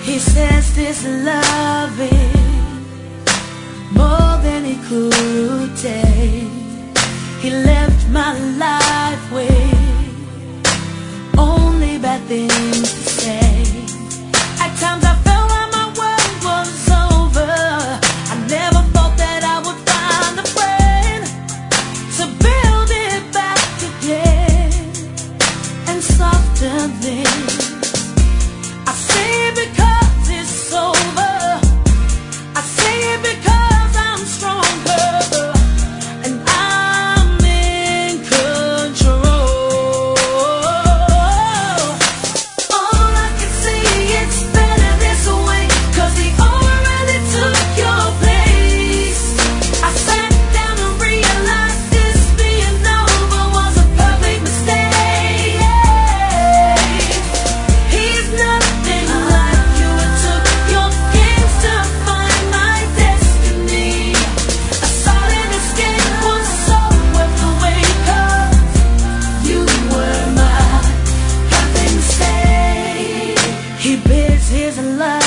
He says this loving more than he could take. He left my life with only bad things to say. At times I felt like my world was over. I never thought that I would find a friend to build it back again and softer then. I say it because it's over. I say it because I'm stronger and I'm in control. All I can say, it's better this way, 'cause he already took your place. I sat down and realized this being over was a perfect mistake. He's nothing like you. It took your games to find my destiny. A solid escape was so worth the wait, 'cause you were my perfect mistake. He bids his love